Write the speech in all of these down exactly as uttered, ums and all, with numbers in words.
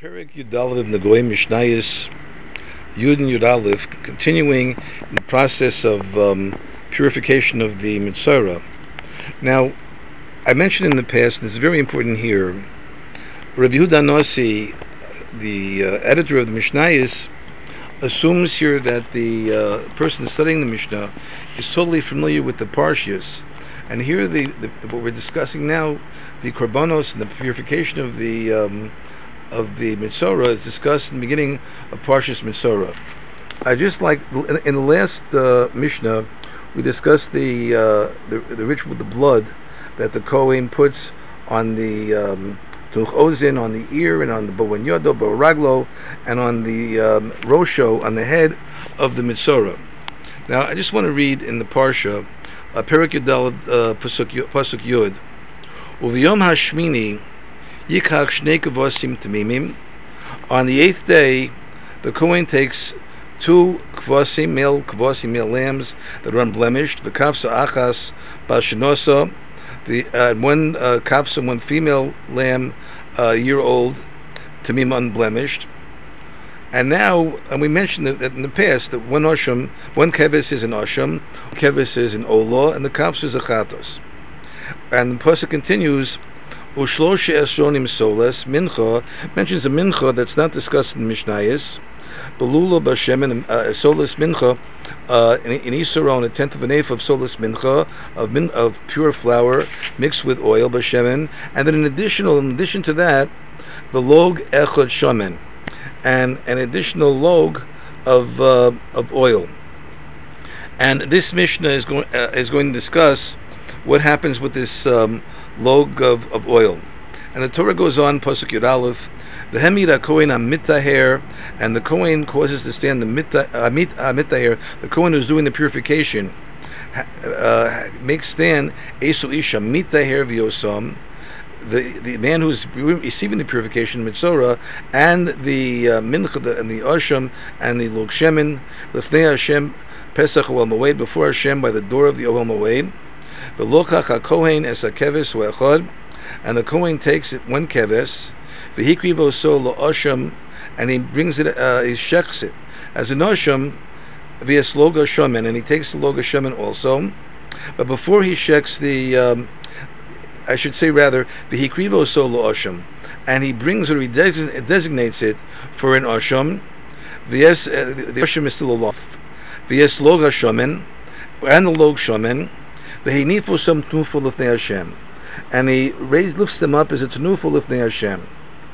Perik Yudalev Nagoy Mishnayis Yud and Yudalev, continuing in the process of um, purification of the Mitzora. Now, I mentioned in the past, and this is very important here, Rabbi Yehuda Nossi, the uh, editor of the Mishnayis, assumes here that the uh, person studying the Mishnah is totally familiar with the Parshias. And here, the, the what we're discussing now, the Korbanos and the purification of the um, of the Mitzora is discussed in the beginning of Parshas Mitzora. I just like in, in the last uh, Mishnah, we discussed the, uh, the the ritual with the blood that the Kohen puts on the um, Tuch Ozin, on the ear, and on the Bowen Yodo, Bo Raglo, and on the um, Rosho, on the head of the Mitzora. Now, I just want to read in the Parsha, uh, Perik Yudal uh, Pasuk Yud, Uviyom Hashmini Yikach Shnei Kvosim Tamimim. On the eighth day, the Kohen takes two kvosim, male kvosim, male lambs that are unblemished. The kavsa achas bashinosa, the uh, one uh, kavsa, one female lamb, a uh, year old, tamim, unblemished. And now, and we mentioned that in the past that one osham, one kevis is an osham, kevis is an olah, and the kavsa is a chatos. And the pasuk continues. Ushloshe Esronim Soles Mincha mentions a mincha that's not discussed in Mishnayis. Belula Bashemin uh, Soles Mincha uh, in, in Yisrael, a tenth of an eighth of Soles Mincha of min, of pure flour mixed with oil Bashemin, and then in additional, in addition to that, the log Echad Shamen, and an additional log of uh, of oil. And this Mishnah is going uh, is going to discuss what happens with this. Um, log of, of oil. And the Torah goes on, Pasuk Yud Aleph, the Hemira Kohen HaMitaher, and the Kohen causes to stand the HaMitaher, the Kohen who's doing the purification, uh, makes stand Esu Isha Mitaher V'Yosam, the the man who's receiving the purification, Mitzora, and the uh, Mincha, and the Osham, and the Log Shemin, L'fnei Hashem, Pesach Ohel Moed, before Hashem, by the door of the Ohel Moed. The lokach hakohen es hakeves huechad, and the kohen takes it one keves, v'hikrivo so lo osham, and he brings it, uh, he shechs it as an osham via loga shaman, and he takes the loga shaman also. But before he shechs the, um, I should say rather, v'hikrivo so lo osham, and he brings it, or he designates it for an osham. V'yes uh, the osham is still aloft. V'yes loga shaman, and the log shaman. And he raised, lifts them up as a tenufa lifnei Hashem.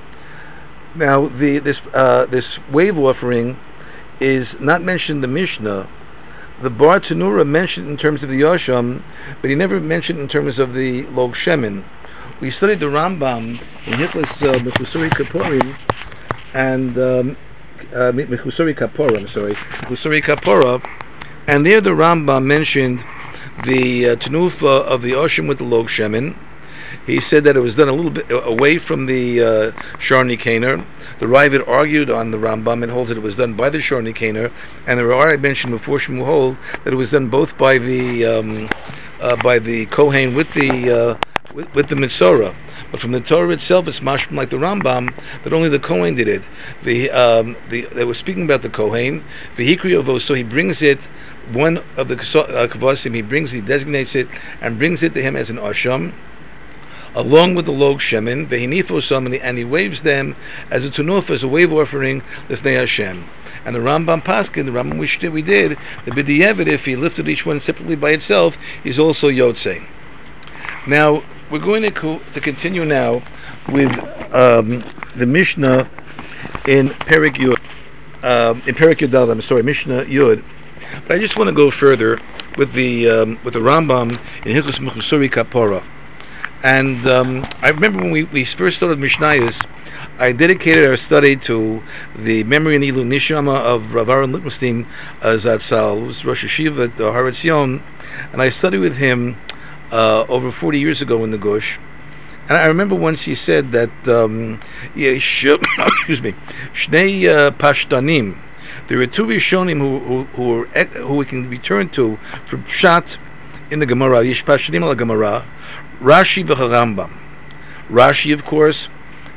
Now, the this uh, this wave offering is not mentioned in the Mishnah. The Bar Tanura mentioned in terms of the Yasham, but he never mentioned in terms of the Log Shemin. We studied the Rambam in Hilchos uh, Mechusari Kaporim and um, uh, Mechusari Kapora. I'm sorry, Mechusari Kapora, and there the Rambam mentioned the uh, tenufa of the ocean with the log shemin. He said that it was done a little bit away from the uh, Sharni Kaner. The Ravid argued on the Rambam and holds that it was done by the Sharni Kaner, and the Rari mentioned before Shemu hold that it was done both by the um, uh, by the Kohen with the uh, with, with the Mitzora. But from the Torah itself, it's mashma like the Rambam that only the Kohen did it. The um, the they were speaking about the Kohen. The Hikriyovo, so he brings it. One of the uh, kavasim, he brings, he designates it, and brings it to him as an asham, along with the log shemin, vehinifosam, and he waves them as a tunuf, as a wave offering, lifnei Hashem. And the Rambam Paskin, the Rambam we did, we did the b'diavad, if he lifted each one separately by itself, he's also yotzei. Now we're going to co- to continue now with um, the Mishnah in Perik Yud, um, in Perik Yudal. I'm sorry, Mishnah Yud. But I just want to go further with the um, with the Rambam in Hilchos Mechusari Kapora. And um, I remember when we, we first started Mishnayos, I dedicated our study to the memory and Ilu Nishama of Rav Aaron Lichtenstein uh, Zatzal, who was Rosh Hashiva at uh, Har Etzion, and I studied with him uh, over forty years ago in the Gush. And I remember once he said that, um, excuse me, Shnei uh, Pashtanim. There are two Rishonim who who who, are, who we can return to from Pshat in the Gemara. Yish Pashtanim al Gemara, Rashi v'Rambam. Rashi, of course,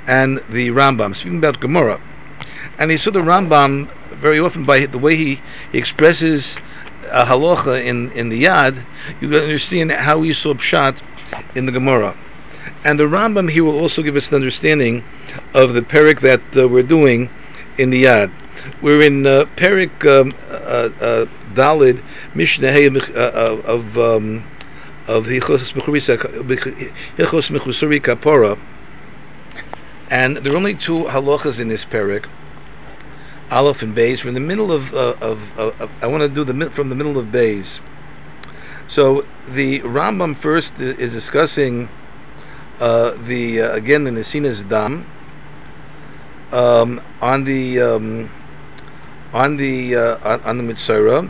and the Rambam, speaking about Gemara. And he saw the Rambam very often by the way he, he expresses a halacha in, in the Yad. You can understand how he saw Pshat in the Gemara. And the Rambam here will also give us an understanding of the Perik that uh, we're doing in the Yad. We're in uh, Perik um, uh, uh, Dalid Mishnah uh, of um, of Hilchos Mechusari Kapora, and there are only two halachas in this Perik, Aleph and Beis. We're in the middle of uh, of, of, of I want to do the from the middle of Beis. So the Rambam first is discussing uh, the uh, again the Nesinas Dam um, on the um, on the uh, on, on the Mitzvah,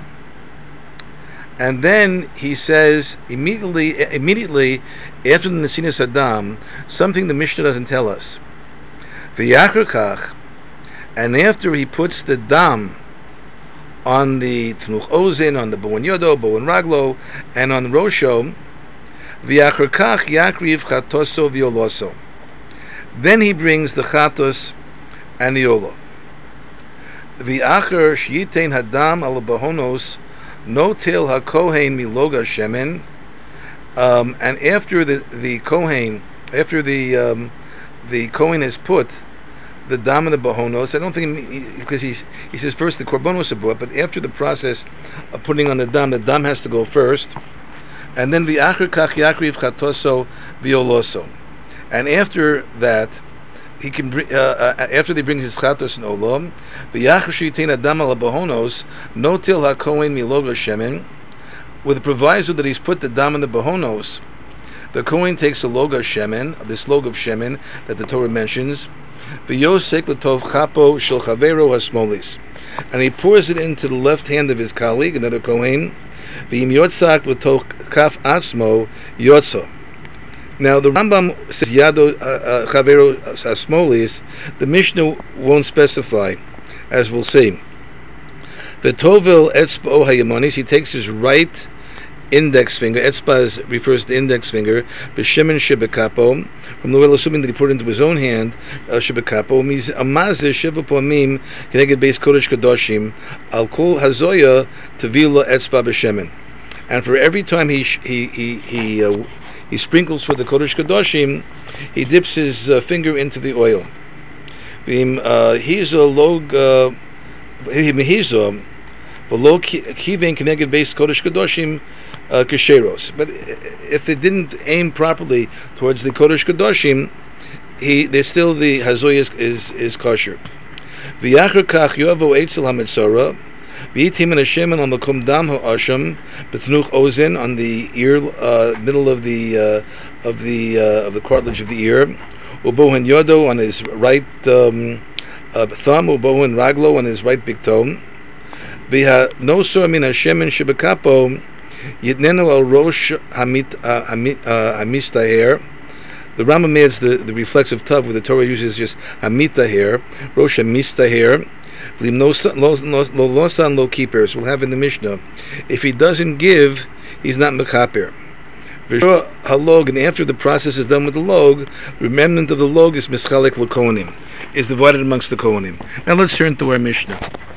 and then he says immediately immediately after the Nesinas Adam something the Mishnah doesn't tell us. V'yachar kach, and after he puts the dam on the Tnuch Ozin, on the Bowen Yodo, Bowen Raglo, and on Rosho, v'yachar kach yakriv chatoso v'yoloso. Then he brings the chatos and the yolo. V'achar sh'yitein hadam al bahonos notil hakohen miloga shemen. Um, and after the the kohen, after the um, the kohen has put the dam and the bahonos, I don't think he, because he's he says first the korbanos are brought, but after the process of putting on the dam, the dam has to go first, and then v'achar kach yakriv chatoso v'yoloso, and after that. He can bring uh, uh, after they bring his chatos and olam, v'yachar sheitin adam al bahonos notil hakohen miloga shemen, with the proviso that he's put the dam and the bahonos. The kohen takes a log of shemen, this log of shemen that the Torah mentions, v'yosek l'tov chapo shel chavero hasmolis, and he pours it into the left hand of his colleague, another kohen, v'im yotzak l'tov kaf atzmo yotzo. Now the Rambam says Yado Chavero Hasmolis. The Mishnah won't specify, as we'll see. V'tovel etzbo hayamonis. He takes his right index finger. Etzba refers to index finger. B'shemen shebekapo. From the well, assuming that he put it into his own hand. Shebekapo means amazeh sheva pomim keneged beis kodesh kadoshim al kol hazoya tevila etzba b'shemen. And for every time he he he he. Uh, He sprinkles for the Kodesh Kadoshim, he dips his uh, finger into the oil. He's a log, he's a log kivin connected base Kodesh Kadoshim kasheros. But if it didn't aim properly towards the Kodesh Kadoshim, he there's still the hazoy is is, is kosher. V'yachar kach yovo eitzel hamitzora. V'yitim and Hashem on the kum dam ha'asham b'tnuch ozen, on the ear, uh, middle of the uh, of the uh, of the cartilage of the ear. Ubohen yodo, on his right um, uh, thumb. Ubohen raglo, on his right big toe. V'ha nosor min Hashem shebekapo yitnenu al rosh hamit hamistaher. The Rambam adds the, the reflexive tav where the Torah uses just hamitaher, rosh hamistaher. Lo losan lo keepers. We'll have in the Mishnah. If he doesn't give, he's not mekaper. Halog, and after the process is done with the log, the remnant of the log is mischalek l'kohanim, is divided amongst the kohanim. Now let's turn to our Mishnah.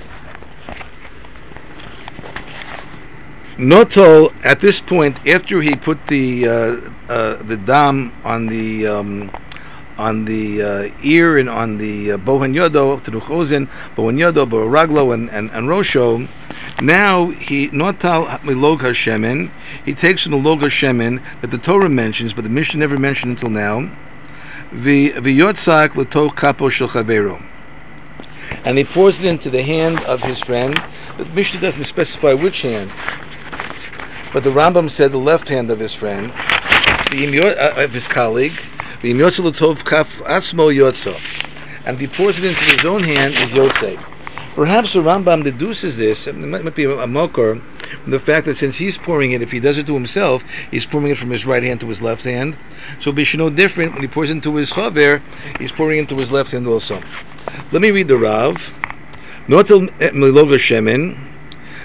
Notol, at this point, after he put the uh, uh, the dam on the um, on the uh, ear and on the uh, bohen yodo, tenuch ozen, bohen yodo, bohen raglo, and, and, and rosho. Now he notal milog hashemen. He takes from the log hashemen that the Torah mentions, but the Mishnah never mentioned until now. V'yotzak l'toch kapo shel chavero, and he pours it into the hand of his friend. The Mishnah doesn't specify which hand, but the Rambam said the left hand of his friend, the of his colleague. And if he pours it into his own hand, is yotzei. Perhaps the Rambam deduces this, it might, might be a, a mokor, from the fact that since he's pouring it, if he does it to himself, he's pouring it from his right hand to his left hand. So it'll be no different when he pours into his chaver, he's pouring into his left hand also. Let me read the Rav. Notel milog shemen,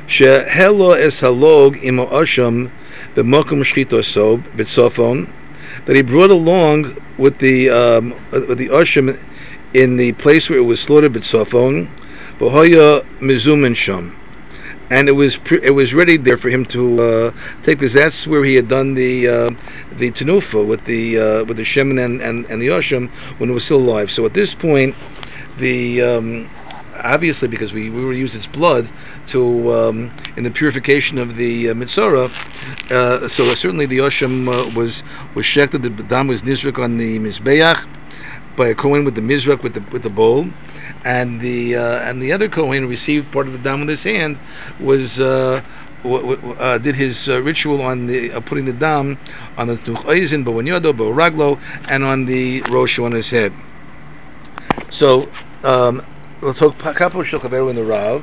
shehelo es halog imo asham b'mokum shchito sob b'tzofon. that he brought along with the um, with the oshim in the place where it was slaughtered, B'tzafon, B'hoya Mizumin Sham, and it was pre- it was ready there for him to uh, take, because that's where he had done the uh, the tenufa with the uh, with the shemen and, and, and the oshim when it was still alive. So at this point, the um, obviously because we, we were use its blood to um, in the purification of the uh, mitzvah, uh, so certainly the oshim uh, was was shechted. The dam was nizrak on the mizbeach by a kohen with the mizrak with the with the bowl, and the uh, and the other kohen received part of the dam with his hand, was uh, w- w- uh, did his uh, ritual on the uh, putting the dam on the tuch oizen, b'wanyodo, b'raglo, and on the rosh on his head. So um, we'll talk kapo shel chaveru in the Rav.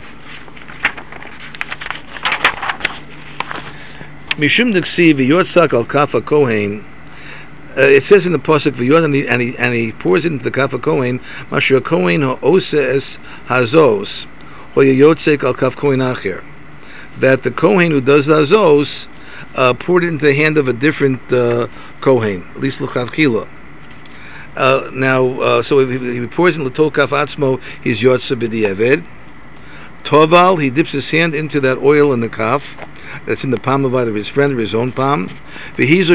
Mishum d'ksiv v'yotzak al kafa kohen. Uh, it says in the pasuk v'yod, and he and he and he pours it into the kafa kohen. Masher kohen ha'ose es hazos hoyayotzek al kaf kohen acher. That the kohen who does the hazos uh, poured it into the hand of a different uh, kohen, at least l'chadchila. Uh, now, uh, so if he, he pours in l'tol kaf atzmo, he's yotze b'di'eved. Toval, he dips his hand into that oil in the kaf that's in the palm of either his friend or his own palm. And he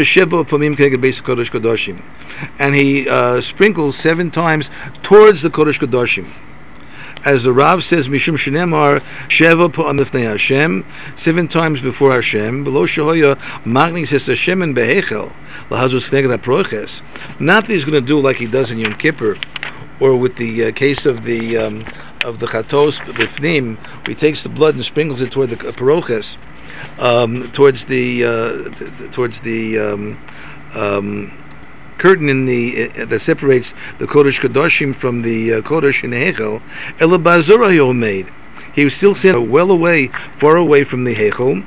uh, sprinkles seven times towards the Kodesh Kodashim. As the Rav says, Mishum Shenemar Sheva Pa'amifnei Hashem, seven times before Hashem. Below Shehoya Magni says Hashem and Behechel Lahazus Kneged HaProches. Not that he's going to do like he does in Yom Kippur, or with the uh, case of the um, of the Chatos Bifnim, where he takes the blood and sprinkles it toward the uh, Paroches. Um, towards the uh, th- towards the um, um, curtain in the uh, that separates the Kodesh Kodashim from the uh, Kodesh in the Hechel. Ela Ba'azora he made. He was still standing well away, far away from the Hechel.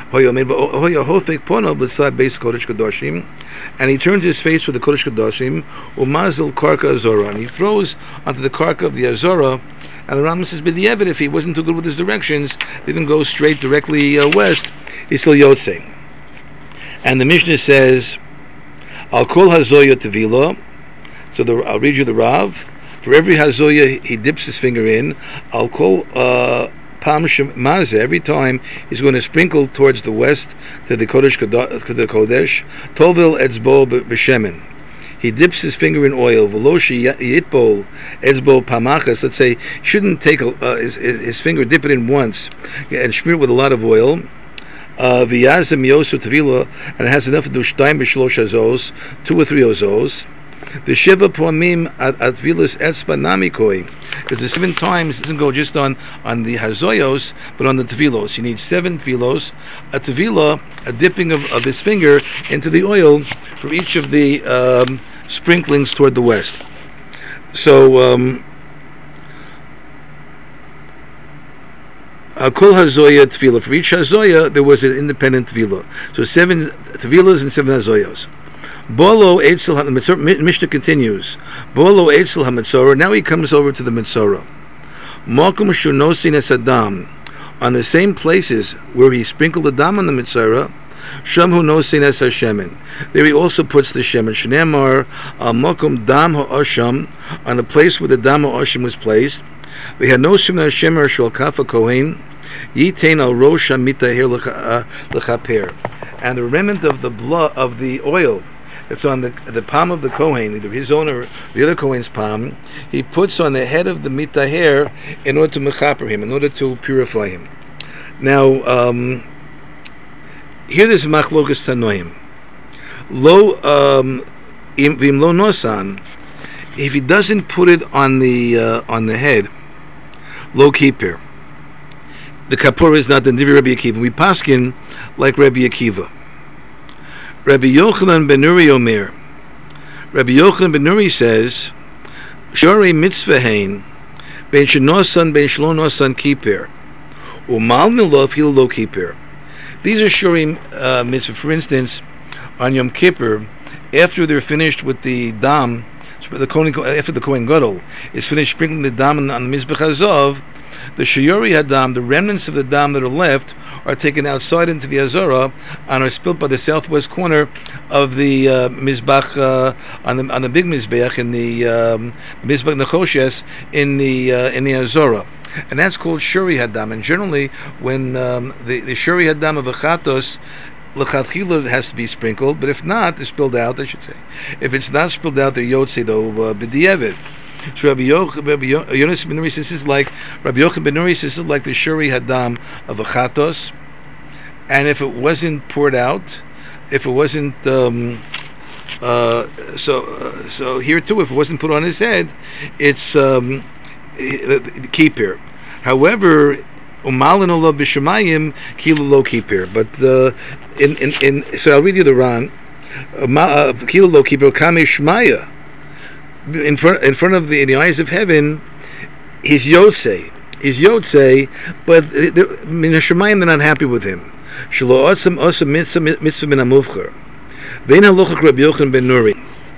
And he turns his face for the Kodesh Kodashim. Umazil Karka Azora, and he throws onto the Karka of the Azora. And the Rambam says, b'di'evet, if he wasn't too good with his directions, didn't go straight directly uh, west, he's still Yotze. And the Mishnah says, Al kol hazoya tevila. So the, I'll read you the Rav. For every hazoya he dips his finger in. Al kol uh, pam shemazeh. Every time he's going to sprinkle towards the west to the Kodesh to the Kodesh. Tovil etzbo b'shemen. He dips his finger in oil. Veloshi yitbol etzbo pamachas. Let's say he shouldn't take uh, his, his finger, dip it in once, and smear it with a lot of oil. V'yazem yosu tevila, and it has enough to do shtayim b'shlosh azos, two or three azos. The shiva poamim at tvilas etzba namikoi, because the seven times doesn't go just on on the hazoyos, but on the tevilos. You need seven tevilos, a tevila, a dipping of, of his finger into the oil for each of the um, sprinklings toward the west. So um, kol hazoya tefillah. For each hazoya there was an independent tefillah. So seven tevilas and seven hazoyos. Bolo Eitzel HaMetzorah. Mishnah continues. Bolo Eitzel HaMetzorah. Now he comes over to the Metzorah. Malkum Shunosin Es Adam. On the same places where he sprinkled the dam on the Metzorah, Shamhu Nosin Es HaShemen. There he also puts the Shemen. Shneimar Al Malkum Dam HaOsham. On the place where the Dam HaOsham was placed. We had no Shemen HaShemer Shal Kafa Kohen. Yitain Al Rosh HaMitahir L'Chaper. And the remnant of the blood of the oil, it's on the the palm of the Kohen, either his own or the other Kohen's palm, he puts on the head of the mitaher in order to mechaper him, in order to purify him. Now, um, here there's machlokas tanoim. Lo um, vim lo nosan. If he doesn't put it on the uh, on the head, lo kippur. The kapur is not the Divi Rabbi Akiva. We paskin like Rabbi Akiva. Rabbi Yochanan ben Nuri Omer. Rabbi Yochanan ben Nuri says, Shorei mitzvah hein, ben shenosan ben shlonosan kippur, umal nilov hil lo kippur. These are shorei uh, mitzvah. For instance, on Yom Kippur, after they're finished with the dam So the Kohen, after the Kohen Gadol is finished sprinkling the dam on, on the Mizbech Hazov, the Shiori Hadam, the remnants of the dam that are left, are taken outside into the Azora and are spilled by the southwest corner of the uh, Mizbach uh, on the on the big Mizbech in the um, Mizbach Nechoshes in the uh, in the Azora. And that's called Shuri Hadam. And generally, when um, the, the Shuri Hadam of a Chatos, L'chatchila it has to be sprinkled, but if not, it's spilled out, I should say. If it's not spilled out, they're Yotze, though, uh, B'di'evet. So Rabbi Yonis ben Nuri says this is like, Rabbi Yochanan ben Nuri says this is like the Shuri Hadam of a Chatos. And if it wasn't poured out, if it wasn't, um, uh, so uh, so here too, if it wasn't put on his head, it's um, Kippur. However, umalin olav b'shemayim kilu lo Kippur. But uh, in, in in so I'll read you the Ran. Kilu lo Kippur kame shmaya. In front in front of the in the eyes of heaven, he's Yotze. He's Yotze, but in the Shemayim they're not happy with him. Shelo osam osam mitzvah mitzvah min hamuvcher. Vein halacha Rabbi Yochanan ben Nuri.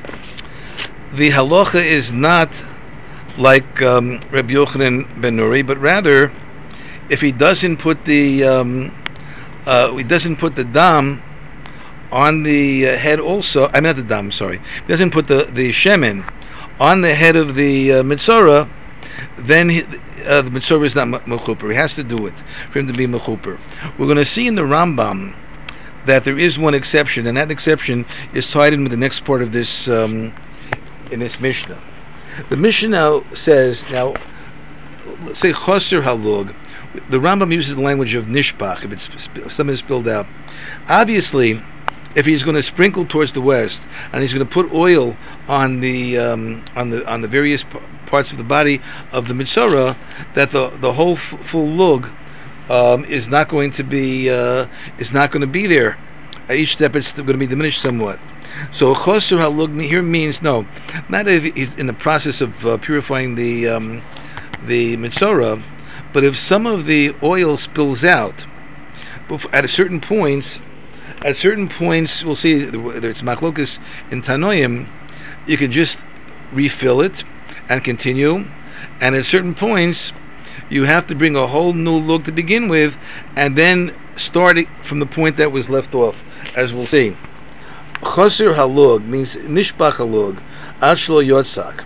The halacha is not like um, Rabbi Yochanan ben Nuri, but rather, if he doesn't put the um, uh, he doesn't put the dam on the uh, head also. I mean not the dam. Sorry, he doesn't put the the shemen on the head of the uh, mitzvah, then he, uh, the mitzvah is not mechuper. He has to do it for him to be mechuper. We're going to see in the Rambam that there is one exception, and that exception is tied in with the next part of this um, in this Mishnah. The Mishnah says, now, let's say choser halug. The Rambam uses the language of nishpach if it's if something is spilled out. Obviously, if he's going to sprinkle towards the west and he's going to put oil on the um, on the on the various p- parts of the body of the mitzvah, that the the whole f- full lug um, is not going to be uh, is not going to be there. At each step, it's going to be diminished somewhat. So choser halug here means no, not if he's in the process of uh, purifying the um, the mitzvah, but if some of the oil spills out at a certain points. At certain points, we'll see whether it's machlokas in Tanoim, you can just refill it and continue. And at certain points, you have to bring a whole new lug to begin with, and then start it from the point that was left off, as we'll see. Choser halug means nishbach halug, ad shelo yotzak.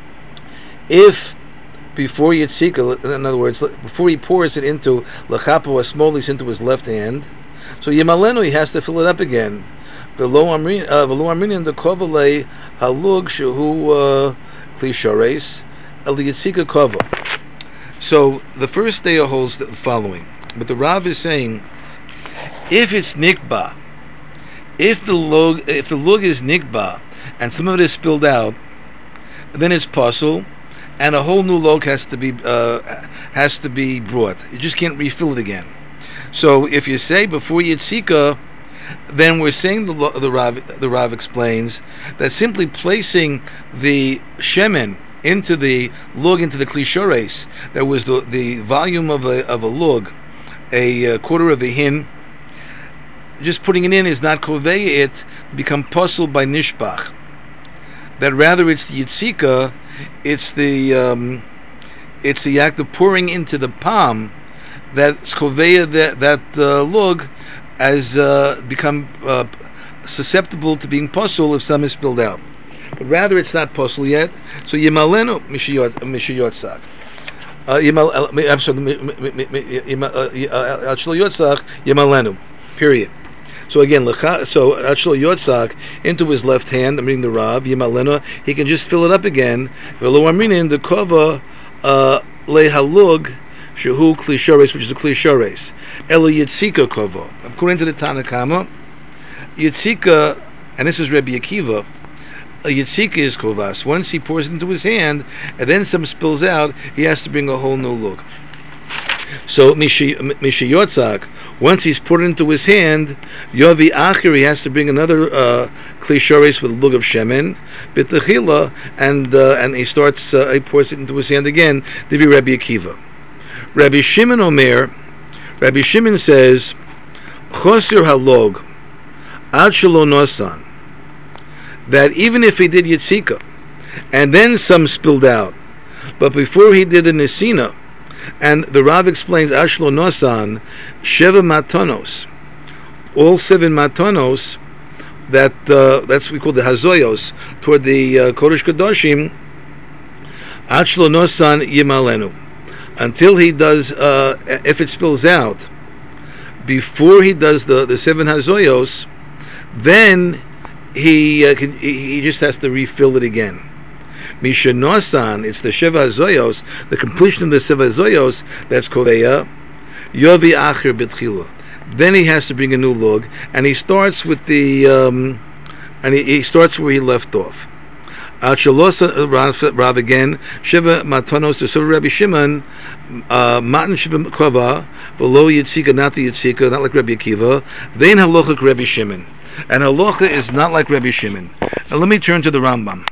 If before yitzika, in other words, before he pours it into lachapo asmolis into his left hand. So Yemalenu, he has to fill it up again. V'lo amrin, v'lo amrin the kovalei halug shehu klishores el yitzika kova. So the first day holds the following, but the Rav is saying, if it's nikba, if the lug, if the lug is nikba, and some of it is spilled out, then it's puzzle, and a whole new lug has to be uh, has to be brought. You just can't refill it again. So if you say before Yitzika, then we're saying the the Rav the Rav explains that simply placing the shemen into the lug into the klishores, that was the the volume of a of a lug, a, a quarter of a hin. Just putting it in is not kovei it to become puzzled by nishbach. That rather it's the Yitzika, it's the um, it's the act of pouring into the palm. That skoveya that that uh, lug has uh, become uh, susceptible to being puzzle if some is spilled out, but rather it's not puzzle yet. So yemalenu mishiyotzak. I'm sorry, yotzak yemalenu. Period. So again, so achlo yotzak into his left hand. I'm reading the Rav yemalenu. He can just fill it up again. V'lo amrinin the kova lehalug. Shehu klishores, which is the klishores. Ela yitzika kovo. According to the Tanakama, yitzika, and this is Rabbi Akiva, a yitzika is kovas. Once he pours it into his hand, and then some spills out, he has to bring a whole new lug. So mishi yotzak, once he's poured it into his hand, yovi achir, he has to bring another uh, klishores with a lug of shemen, bitachila, and uh, and he starts, uh, he pours it into his hand again. Divi Rabbi Akiva. Rabbi Shimon Omer, Rabbi Shimon says, Choser halog, ad shelo nosan, that even if he did yitzika, and then some spilled out. But before he did the Nesina, and the Rav explains Ashlo Nosan, Sheva Matonos, all seven Matonos, that uh, that's what we call the Hazoyos, toward the uh, Kodesh Kadoshim, Ashlo Nosan Yimalenu. Until he does, uh, if it spills out, before he does the, the seven Hazoyos, then he, uh, can, he he just has to refill it again. Misha Nosan, it's the Sheva Hazoyos, the completion of the Sheva Hazoyos, that's Koreya, Yovi Acher B'tchila. Then he has to bring a new log, and he starts with the, um, and he, he starts where he left off. Al Shalosa Rav again, Sheva Matanos to Sura Rabbi Shimon, Matan Sheva Kova, below Yitzika, not the Yitzika, not like Rabbi Akiva, then Halacha Rabbi Shimon. And Halacha is not like Rabbi Shimon. Now let me turn to the Rambam.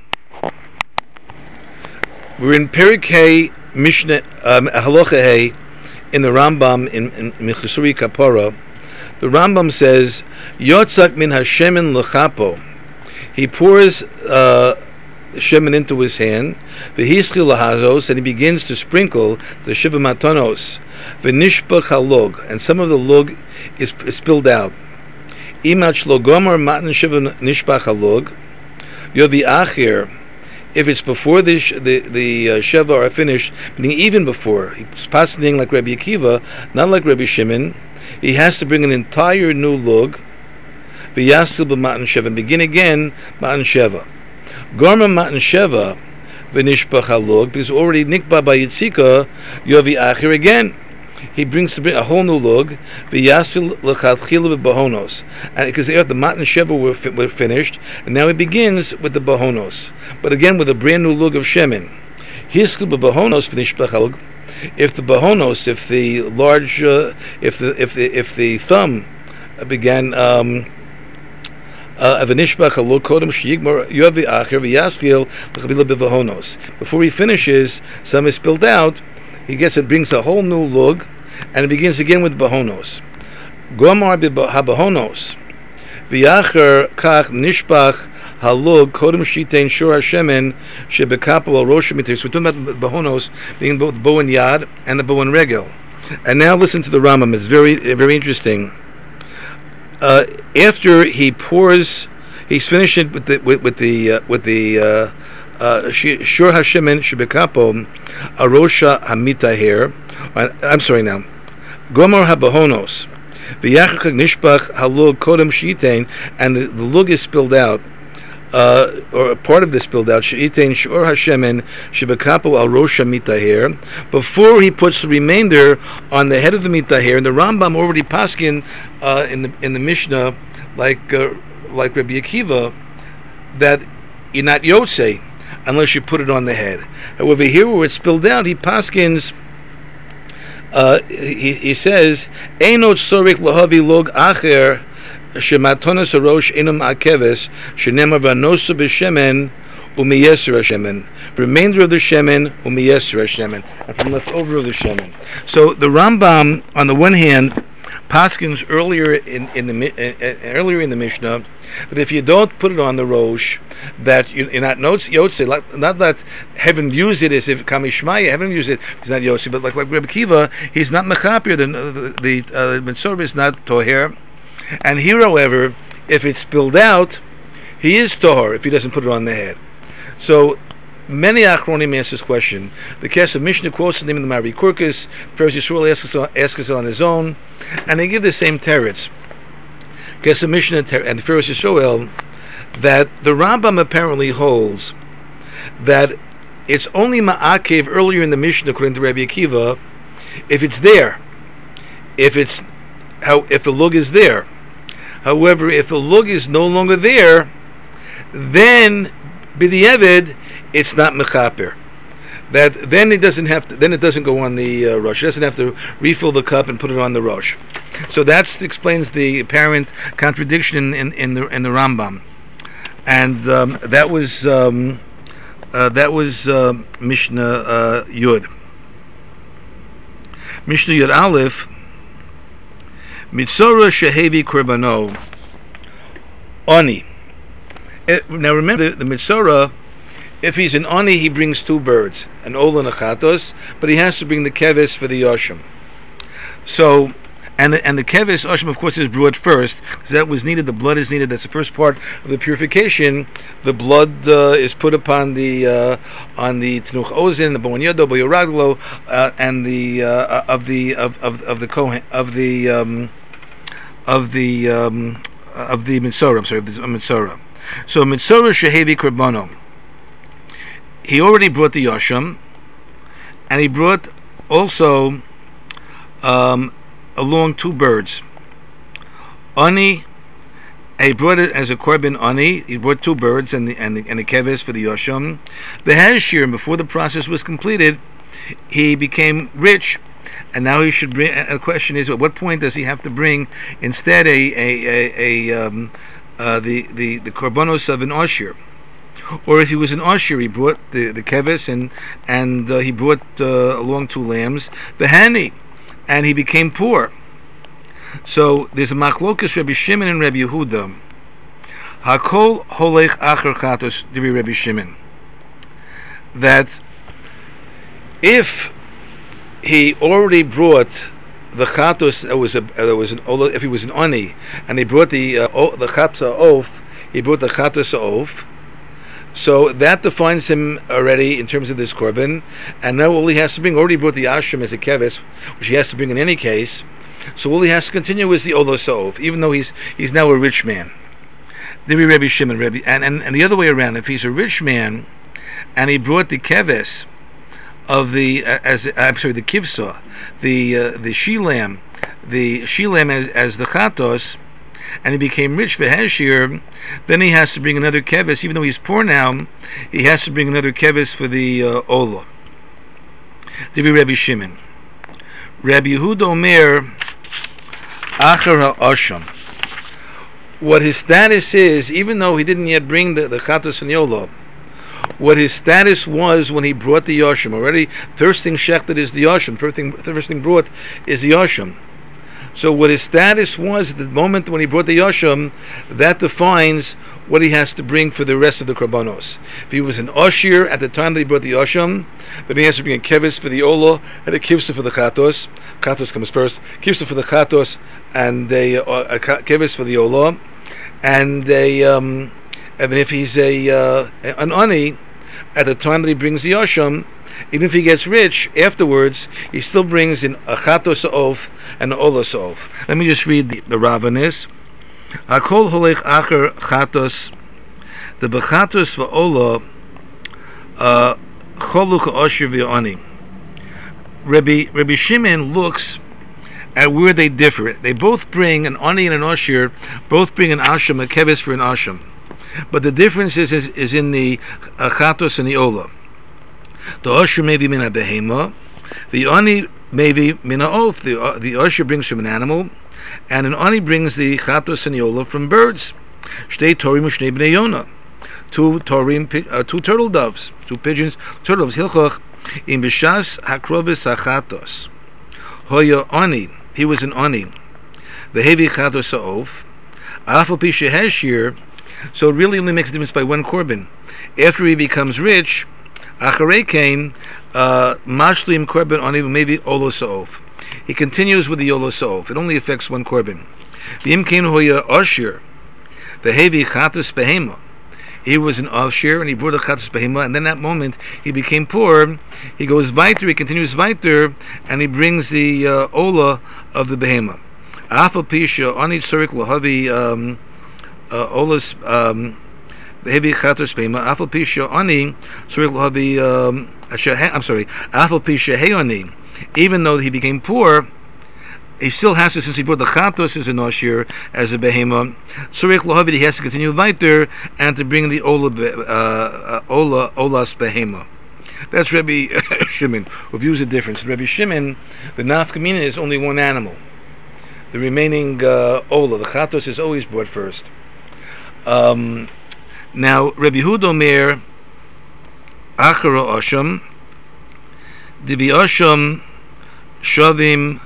We're in Perik Hay, Mishnah, um, Halacha Hay, in the Rambam, in, in Mechusuri Kapora. The Rambam says, Yotzak min Hashemin lechapo. He pours uh, shemen into his hand, v'hischil lahazos, and he begins to sprinkle the shiva matanos, v'nishbach halog, and some of the log is, is spilled out. Imach logomar matan shiva nishbach halog, yovi achir. If it's before the the the uh, sheva are finished, meaning even before, he's passing like Rabbi Akiva, not like Rabbi Shimon, he has to bring an entire new log, v'yasil b'matan sheva, and begin again matan sheva. Gorma matan sheva v'nishbach halog, because already nikba by Yitzika, yovi achir again. He brings to bring a whole new log, v'yasil l'chadchila b'bahonos, and because the matan sheva were, fi- were finished, and now he begins with the bahonos, but again with a brand new log of shemen. Hiskil b'bahonos v'nishbach halog. If the bahonos, if the large, uh, if the if the if the thumb began. Um, Uh, Before he finishes, some is spilled out. He gets it, brings a whole new lug, and it begins again with bahonos. Gomar habahonos, v'yacher kach nishbach halug kodem shitein shor hashemen shebekapo al rosh mitir. So we're talking about the bahonos being both bow and yad and the bow and regel. And now listen to the Rambam. It's very very interesting. Uh, after he pours, he's finished it with the with, with the uh, with the uh, uh, shur hashemen shebekapo arosha hamitaher. I'm sorry now. Gomar habahonos, v'yachak nishbach halug kodem shitein, and the, the lug is spilled out, uh, or a part of this spilled out. Shitein shur hashemen shebekapo arosha mitaher. Before he puts the remainder on the head of the mitaher, and the Rambam already paskin uh, in the in the Mishnah, like uh, like Rabbi Akiva, that you're not yotzei unless you put it on the head. However, here where it's spilled out, he paskins. Uh, he, he says, "Einot sorik lahavi log acher shematonas arosh inam akeves shenemar vanosu b'shemen umiyeser hashemen." Remainder of the shemen umiyeser hashemen, and from leftover of the shemen. So the Rambam, on the one hand, paskins earlier in in the uh, earlier in the Mishnah that if you don't put it on the rosh, that you, you're not notes yotze. Not that heaven views it as if kamishmaya, heaven views it it's not yotze, but like, like Rabbi Akiva, he's not mechapir. The the uh, mitzvah is not toher, and here, however, if it's spilled out, he is toher if he doesn't put it on the head. So many Achronim ask this question. The case of Mishnah quotes the name of the Mari Kurkus. First Yisrael asks us, asks us on his own, and they give the same teretz. Case of Mishnah and First Yisrael, that the Rambam apparently holds that it's only ma'akev earlier in the Mishnah, according to Rabbi Akiva, if it's there, if it's how if the lug is there. However, if the lug is no longer there, then b'di'evid it's not mechaper. That then it doesn't have to. Then it doesn't go on the uh, rosh. It doesn't have to refill the cup and put it on the rosh. So that explains the apparent contradiction in, in the in the Rambam, and um, that was um, uh, that was uh, Mishnah uh, Yud. Mishnah Yud Aleph. Mitzora shehevi korbano oni. Now remember, the, the Mitzora If he's an ani, he brings two birds, an ola and a chatos, but he has to bring the keves for the yoshim. So, and the, and the keves oshim, of course, is brought first because that was needed. The blood is needed. That's the first part of the purification. The blood uh, is put upon the uh, on the tenuch ozen, the bon yodo, boyoraglo, uh, and the uh, of the of, of, of the kohen of the um, of the um, of the mitzora. I'm sorry, of the mitzora. So mitzora shehevi korbanom. He already brought the yoshim, and he brought also um, along two birds. Ani, he brought it as a korban ani. He brought two birds and the and the, and the keves for the yoshim. The hashir, before the process was completed, he became rich, and now he should bring. A question is, at what point does he have to bring instead a a a, a um, uh, the the the korbanos of an oshir? Or if he was an osher, he brought the, the keves and and uh, he brought uh, along two lambs, the hani, and he became poor. So there's a machlokas Rabbi Shimon and Rabbi Yehuda. Hakol holech acher chatos divi Rabbi Shimon. That if he already brought the chatos, that was a that was an if he was an oni, and he brought the uh, o, the chatos oaf, he brought the chatos oaf. So that defines him already in terms of this korban, and now all he has to bring, already brought the ashram as a keves, which he has to bring in any case. So all he has to continue is the olosov, even though he's he's now a rich man. There be Rabbi Shimon, Rabbi, and, and and the other way around. If he's a rich man, and he brought the keves of the uh, as uh, I'm sorry the kivsa, the uh, the she lamb, the she lamb as as the chatos, and he became rich for Hashir, then he has to bring another keves. Even though he's poor now, he has to bring another keves for the uh, Ola. To be Rabbi Shimon. Rabbi Yehuda Omer, Acher HaOsham. What his status is, even though he didn't yet bring the, the Chatos and the Ola, what his status was when he brought the Yoshim. Already, first thing shechted is the Yoshim. First thing, first thing brought is the Yoshim. So what his status was at the moment when he brought the Yoshim, that defines what he has to bring for the rest of the Korbanos. If he was an Oshir at the time that he brought the Yoshim, then he has to bring a Kevis for the Ola and a Kivsa for the Chatos. Chatos comes first. Kivsa for the Chatos and a, a, a Kevis for the Ola. And a, um, and if he's a uh, an Ani, at the time that he brings the Yoshim, even if he gets rich afterwards, he still brings in a chatos of and an olos of. Let me just read the, the Ravanis. Hakol holech acher chatos, the bechatos va'ola cholu ka'osher v'ani. Rabbi Rabbi Shimon looks at where they differ. They both bring an ani and an osher, both bring an asham, a keves for an asham, but the difference is is, is in the uh, chatos and the ola. The osher may be min a behema, the ani may be min a oath. The uh, the osher brings from an animal, and an ani brings the chatos and the ola from birds. Shtei torim ushnei bnei yona, two torim, uh, two turtle doves, two pigeons, turtle doves. Hilchach in b'shas hakrovis hachatos. Hoya ani, he was an ani. The heavy chatos ha'of. Afal pi sheheshir. So it really only makes a difference by one korban. After he becomes rich, acharei kain mashlim korban ani maybe olosaov. He continues with the olosaov. It only affects one korban. V'im kain hoya osher, the heavy chatos behema. He was an osher and he brought a chatos behema, and then at that moment he became poor. He goes weiter, he continues weiter, and he brings the uh, ola of the behema. Afal pisha ani tzorik lahavi um, uh, olas. Um, Heavy chatos pema. Afal pisha ani tzorik lahavi. Um, I'm sorry. Afal pisha heyoni. Even though he became poor, he still has to, since he brought the chatos as an oshir, as a behema. Tzorik lahavi, he has to continue weiter and to bring the ola uh, uh, ola olas behema. That's Rabbi Shimon, who views the difference. Rabbi Shimon, the nafkamina is only one animal. The remaining uh, ola, the chatos, is always brought first. Um, now, Rabbi Yehuda Omer, Achara Osham, Dibi Osham, Shavim,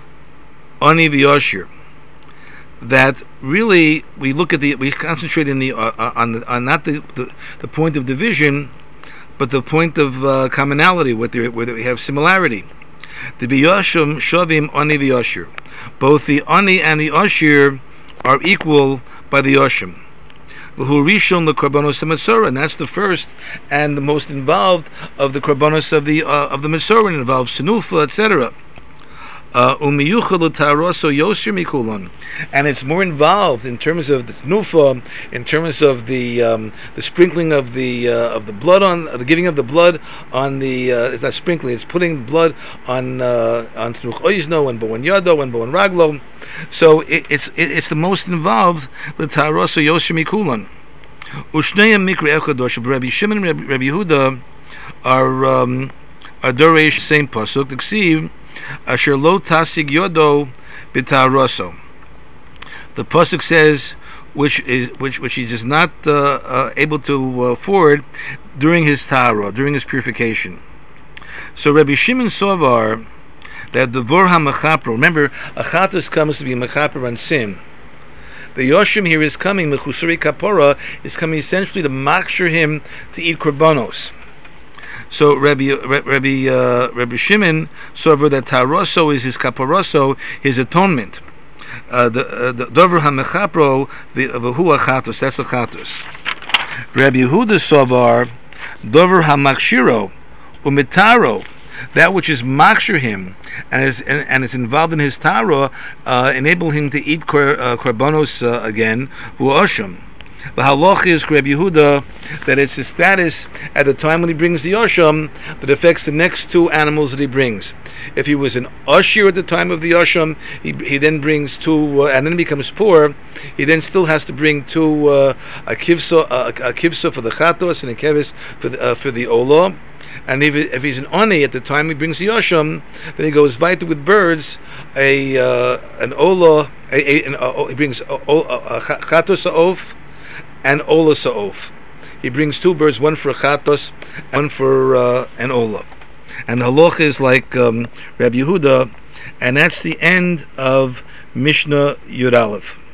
Ani V'Yoshir. That really, we look at the, we concentrate in the uh, on the on not the, the the point of division, but the point of uh, commonality, where they, where they have similarity. The biyoshim shavim ani v'yoshir. Both the ani and the oshir are equal by the yoshim. V'hu rishon the korbanos hamitzora, and that's the first and the most involved of the korbanos of the uh, of the mitzora. It involves sinufa, et cetera. Uh, and it's more involved in terms of the nufa, in terms of the um, the sprinkling of the uh, of the blood on uh, the giving of the blood on the uh, it's not sprinkling, it's putting blood on uh, on tnuch oizno and bowen yado and bowen raglo. So it, it's it, it's the most involved. The taroso yoser mikulan. Ushneim mikra echadosh. Rabbi Shimon and Rabbi Yehuda are um, are doresh same pasuk. T'ksiv Asher lo tasig yodo b'taroso. The pasuk says, which is which which he is not uh, uh, able to uh, forward during his tara, during his purification. So Rabbi Shimon Sovar that the vor hamachapro. Remember, achatus comes to be mechaper on sin. The yoshim here is coming. Mechusari kapora is coming essentially to machshir him to eat korbanos. So Rabbi Rabbi uh, Rabbi Shimon saw that taroso is his kaporoso, his atonement. Uh, the uh, the dover hamechapro v'hu achatos. That's achatos. Rabbi Yehuda Sovar dover hamakshiro umitaro, that which is makshir him and is and, and is involved in his tara, uh, enable him to eat kor, uh, korbanos uh, again. Hu osham. The halach is Rabbi Yehuda that it's his status at the time when he brings the osham that affects the next two animals that he brings. If he was an oshir at the time of the osham, he, he then brings two, uh, and then becomes poor. He then still has to bring two uh, a kivso, uh, a kivso for the chatos and a kevis for the uh, for the olah. And if, if he's an oni at the time he brings the osham, then he goes weiter with birds, a uh, an olah, a, a, an, uh, he brings a, a, a chatos of and ola sa'of. He brings two birds, one for a chatos and one for uh, an ola. And the halacha is like um, Rabbi Yehuda, and that's the end of Mishnah Yud Aleph.